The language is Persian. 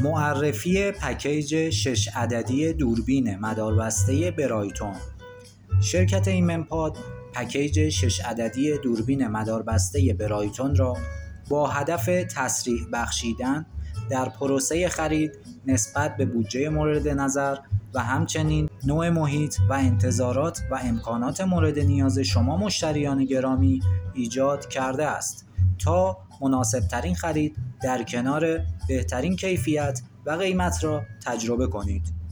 معرفی پکیج 6 عددی دوربین مداربسته برایتون. شرکت ایمنپاد پکیج 6 عددی دوربین مداربسته برایتون را با هدف تسریع بخشیدن در پروسه خرید نسبت به بودجه مورد نظر و همچنین نوع محیط و انتظارات و امکانات مورد نیاز شما مشتریان گرامی ایجاد کرده است تا مناسب‌ترین خرید در کنار بهترین کیفیت و قیمت را تجربه کنید.